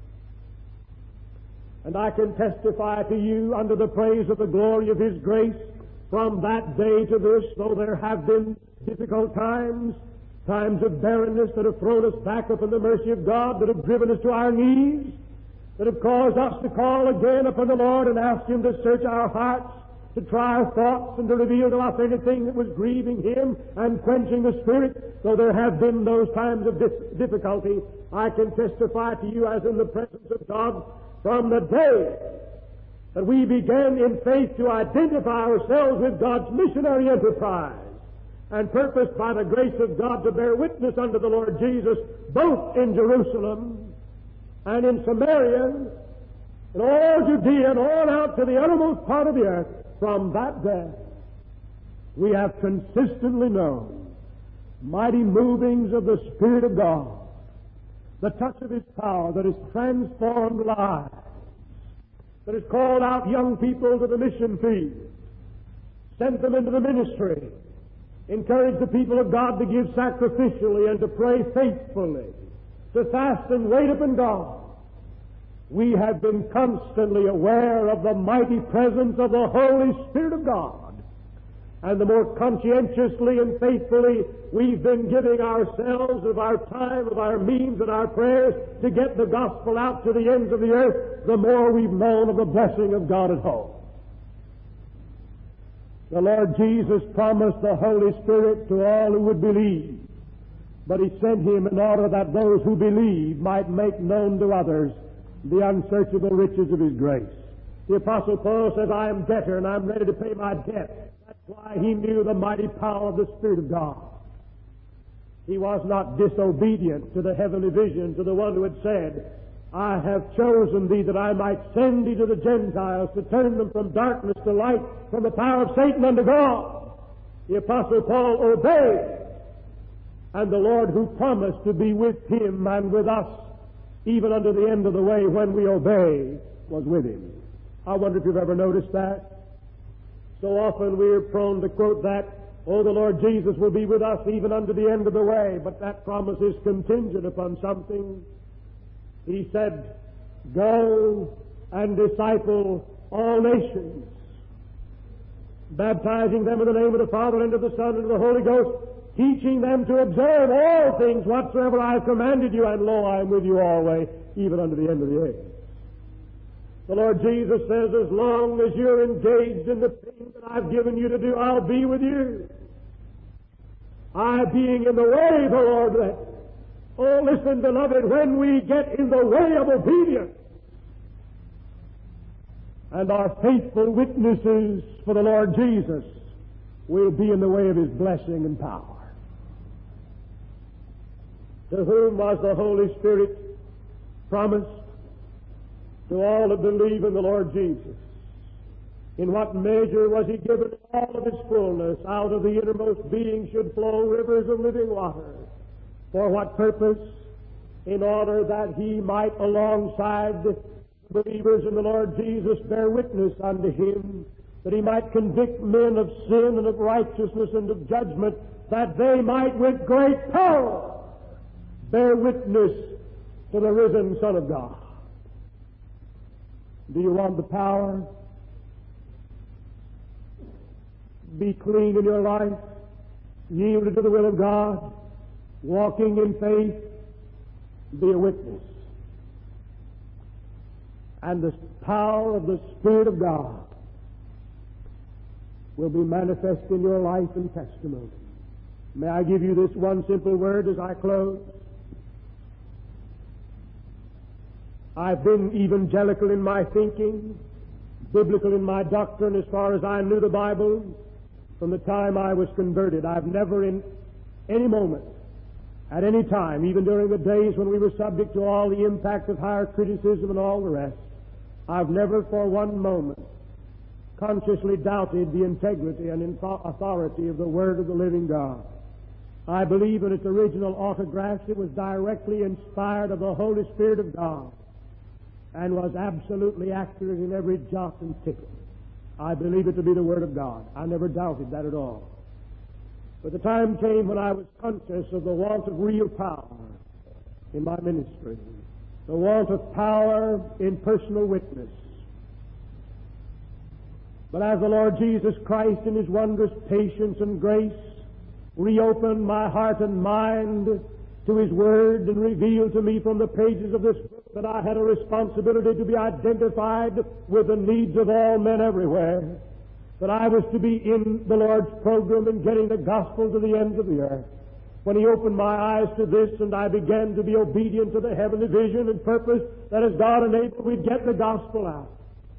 And I can testify to you under the praise of the glory of His grace, from that day to this, though there have been difficult times, times of barrenness that have thrown us back upon the mercy of God, that have driven us to our knees, that have caused us to call again upon the Lord and ask Him to search our hearts, to try our thoughts, and to reveal to us anything that was grieving Him and quenching the Spirit. Though there have been those times of difficulty, I can testify to you as in the presence of God, from the day that we began in faith to identify ourselves with God's missionary enterprise, and purposed by the grace of God to bear witness unto the Lord Jesus, both in Jerusalem and in Samaria, and all Judea, and all out to the uttermost part of the earth. From that day, we have consistently known mighty movings of the Spirit of God, the touch of His power that has transformed lives, that has called out young people to the mission field, sent them into the ministry, encouraged the people of God to give sacrificially and to pray faithfully, to fast and wait upon God. We have been constantly aware of the mighty presence of the Holy Spirit of God. And the more conscientiously and faithfully we've been giving ourselves of our time, of our means, and our prayers to get the gospel out to the ends of the earth, the more we've known of the blessing of God at home. The Lord Jesus promised the Holy Spirit to all who would believe, but He sent Him in order that those who believe might make known to others the unsearchable riches of His grace. The Apostle Paul says, I am debtor and I'm ready to pay my debt. That's why he knew the mighty power of the Spirit of God. He was not disobedient to the heavenly vision, to the one who had said, I have chosen thee that I might send thee to the Gentiles, to turn them from darkness to light, from the power of Satan unto God. The Apostle Paul obeyed, and the Lord who promised to be with him and with us even unto the end of the way when we obey was with him. I wonder if you've ever noticed that. So often we're prone to quote that, oh, the Lord Jesus will be with us even unto the end of the way, but that promise is contingent upon something. He said, go and disciple all nations, baptizing them in the name of the Father, and of the Son, and of the Holy Ghost, teaching them to observe all things whatsoever I have commanded you, and lo, I am with you always, even unto the end of the age. The Lord Jesus says, as long as you're engaged in the thing that I've given you to do, I'll be with you. I being in the way, the Lord led. Oh, listen, beloved, when we get in the way of obedience and are faithful witnesses for the Lord Jesus, we'll be in the way of His blessing and power. To whom was the Holy Spirit promised? To all that believe in the Lord Jesus. In what measure was He given all of His fullness? Out of the innermost being should flow rivers of living water. For what purpose? In order that He might, alongside the believers in the Lord Jesus, bear witness unto Him, that He might convict men of sin and of righteousness and of judgment, that they might with great power bear witness to the risen Son of God. Do you want the power? Be clean in your life, yielded to the will of God, walking in faith, be a witness. And the power of the Spirit of God will be manifest in your life and testimony. May I give you this one simple word as I close? I've been evangelical in my thinking, biblical in my doctrine as far as I knew the Bible from the time I was converted. I've never in any moment, at any time, even during the days when we were subject to all the impact of higher criticism and all the rest, I've never for one moment consciously doubted the integrity and authority of the Word of the living God. I believe in its original autographs it was directly inspired of the Holy Spirit of God and was absolutely accurate in every jot and tittle. I believe it to be the Word of God. I never doubted that at all. But the time came when I was conscious of the want of real power in my ministry, the want of power in personal witness. But as the Lord Jesus Christ in His wondrous patience and grace reopened my heart and mind to His Word and revealed to me from the pages of this book that I had a responsibility to be identified with the needs of all men everywhere, that I was to be in the Lord's program in getting the gospel to the ends of the earth. When He opened my eyes to this and I began to be obedient to the heavenly vision and purpose that as God enabled we'd get the gospel out,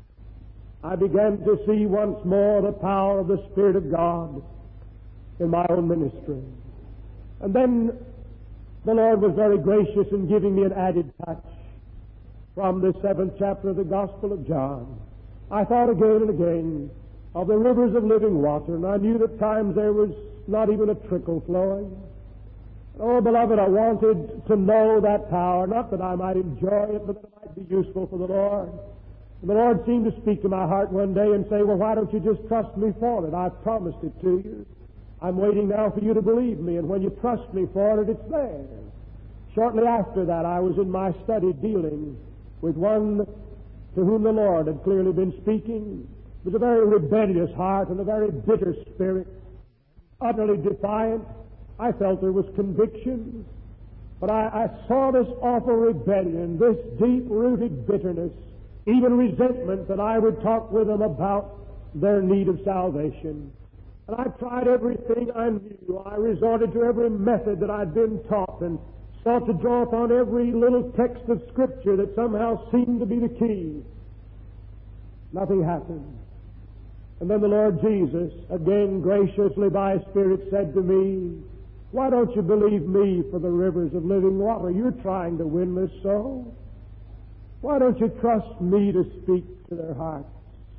I began to see once more the power of the Spirit of God in my own ministry. And then the Lord was very gracious in giving me an added touch from the seventh chapter of the Gospel of John. I thought again and again of the rivers of living water, and I knew that times there was not even a trickle flowing. Oh, beloved, I wanted to know that power, not that I might enjoy it, but that it might be useful for the Lord. And the Lord seemed to speak to my heart one day and say, well, why don't you just trust me for it? I've promised it to you. I'm waiting now for you to believe me, and when you trust me for it, it's there. Shortly after that, I was in my study dealing with one to whom the Lord had clearly been speaking. It was a very rebellious heart and a very bitter spirit, utterly defiant. I felt there was conviction, but I, I saw this awful rebellion, this deep-rooted bitterness, even resentment that I would talk with them about their need of salvation. And I tried everything I knew. I resorted to every method that I'd been taught and sought to draw upon every little text of Scripture that somehow seemed to be the key. Nothing happened. And then the Lord Jesus, again graciously by His Spirit, said to me, why don't you believe me for the rivers of living water? You're trying to win this soul. Why don't you trust me to speak to their hearts?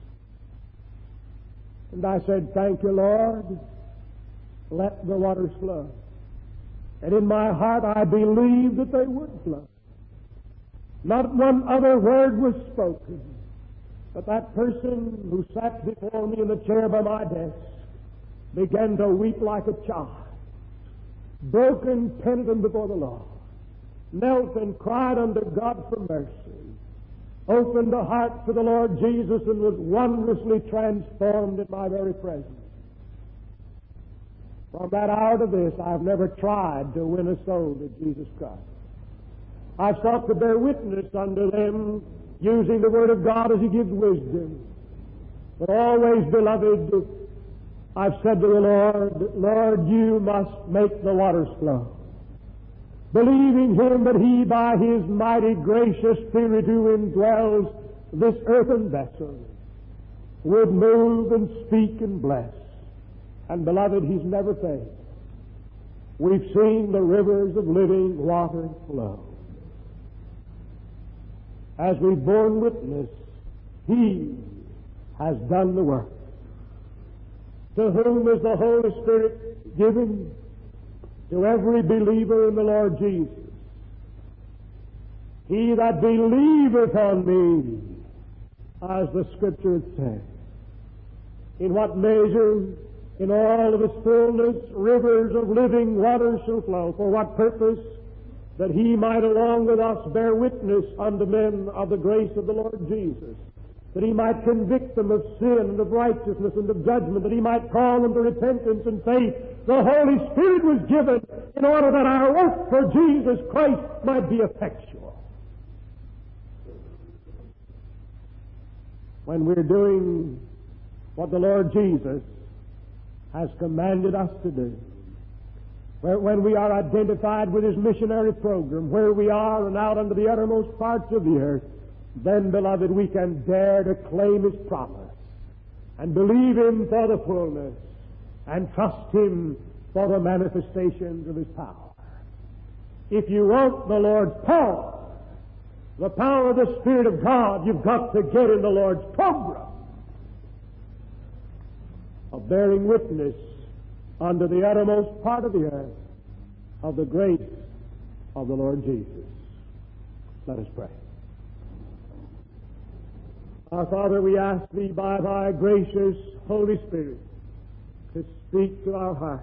And I said, thank you, Lord. Let the waters flow. And in my heart I believed that they would flow. Not one other word was spoken. But that person who sat before me in the chair by my desk began to weep like a child, broken, penitent before the Lord, knelt and cried unto God for mercy, opened the heart to the Lord Jesus, and was wondrously transformed in my very presence. From that hour to this, I've never tried to win a soul to Jesus Christ. I've sought to bear witness unto them, using the Word of God as He gives wisdom. But always, beloved, I've said to the Lord, Lord, you must make the waters flow. Believing Him that He, by His mighty, gracious Spirit who indwells this earthen vessel, would move and speak and bless. And beloved, He's never failed. We've seen the rivers of living water flow. As we've borne witness, He has done the work. To whom is the Holy Spirit given? To every believer in the Lord Jesus. He that believeth on me, as the Scripture says. In what measure? In all of its fullness, rivers of living water shall flow. For what purpose? That He might along with us bear witness unto men of the grace of the Lord Jesus. That He might convict them of sin and of righteousness and of judgment. That He might call them to repentance and faith. The Holy Spirit was given in order that our work for Jesus Christ might be effectual. When we're doing what the Lord Jesus has commanded us to do, where when we are identified with His missionary program, where we are and out unto the uttermost parts of the earth, then, beloved, we can dare to claim His promise and believe Him for the fullness and trust Him for the manifestations of His power. If you want the Lord's power, the power of the Spirit of God, you've got to get in the Lord's program of bearing witness unto the uttermost part of the earth of the grace of the Lord Jesus. Let us pray. Our Father, we ask Thee by Thy gracious Holy Spirit to speak to our hearts.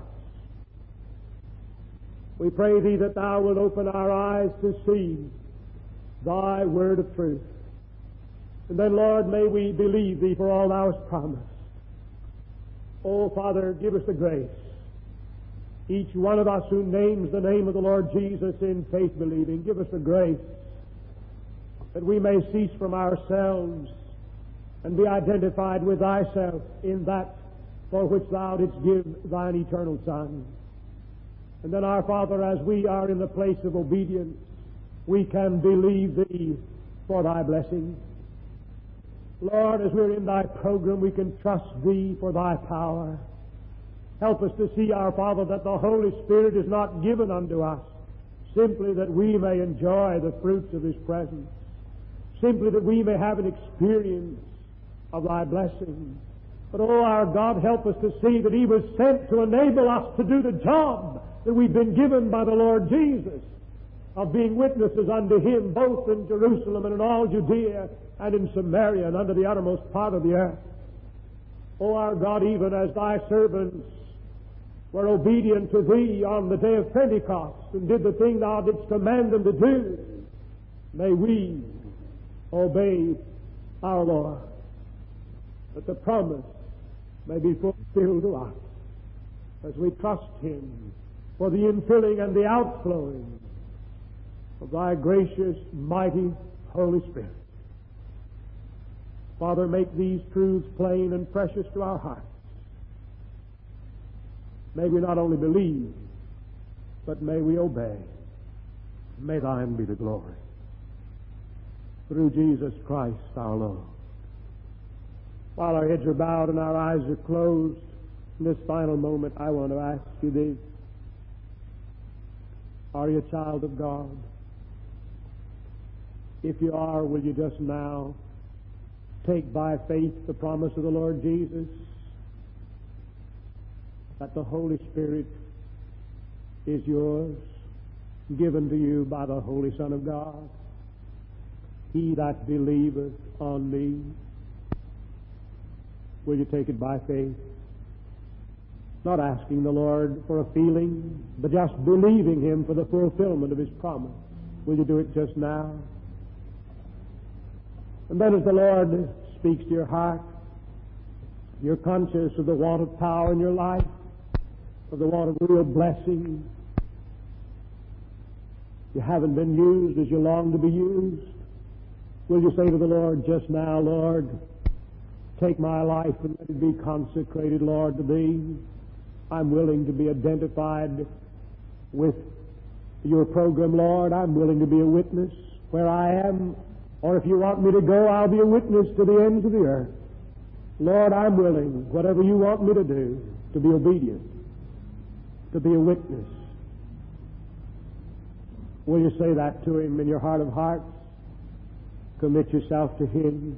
We pray Thee that Thou wilt open our eyes to see Thy word of truth. And then, Lord, may we believe Thee for all Thou hast promised. Oh, Father, give us the grace. Each one of us who names the name of the Lord Jesus in faith believing, give us the grace that we may cease from ourselves and be identified with Thyself in that for which Thou didst give Thine eternal Son. And then, our Father, as we are in the place of obedience, we can believe Thee for Thy blessing. Lord, as we're in Thy program, we can trust Thee for Thy power. Help us to see, our Father, that the Holy Spirit is not given unto us simply that we may enjoy the fruits of His presence, simply that we may have an experience of Thy blessing. But, oh, our God, help us to see that He was sent to enable us to do the job that we've been given by the Lord Jesus, of being witnesses unto Him both in Jerusalem and in all Judea and in Samaria and unto the uttermost part of the earth. O our God, even as Thy servants were obedient to Thee on the day of Pentecost and did the thing Thou didst command them to do, may we obey our Lord, that the promise may be fulfilled to us as we trust Him for the infilling and the outflowing of Thy gracious, mighty, Holy Spirit. Father, make these truths plain and precious to our hearts. May we not only believe, but may we obey. May Thine be the glory. Through Jesus Christ our Lord. While our heads are bowed and our eyes are closed, in this final moment I want to ask you this. Are you a child of God? If you are, will you just now take by faith the promise of the Lord Jesus that the Holy Spirit is yours, given to you by the Holy Son of God? He that believeth on me. Will you take it by faith? Not asking the Lord for a feeling, but just believing Him for the fulfillment of His promise. Will you do it just now? And then as the Lord speaks to your heart, you're conscious of the want of power in your life, of the want of real blessing. You haven't been used as you long to be used. Will you say to the Lord just now, Lord, take my life and let it be consecrated, Lord, to Thee. I'm willing to be identified with Your program, Lord. I'm willing to be a witness where I am. Or if You want me to go, I'll be a witness to the ends of the earth. Lord, I'm willing, whatever You want me to do, to be obedient, to be a witness. Will you say that to Him in your heart of hearts? Commit yourself to Him.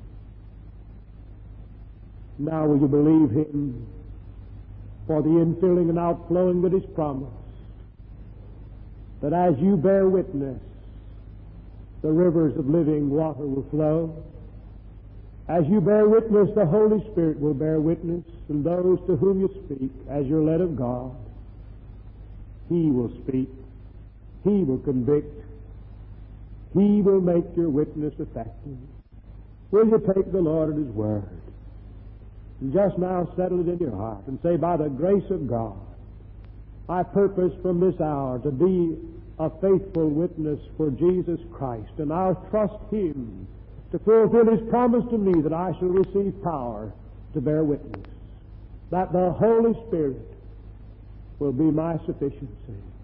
Now will you believe Him for the infilling and outflowing that is promised, that as you bear witness, the rivers of living water will flow. As you bear witness, the Holy Spirit will bear witness, and those to whom you speak, as you're led of God, He will speak. He will convict. He will make your witness effective. Will you take the Lord at His word? And just now settle it in your heart and say, by the grace of God, I purpose from this hour to be a faithful witness for Jesus Christ, and I'll trust Him to fulfill His promise to me that I shall receive power to bear witness, that the Holy Spirit will be my sufficiency.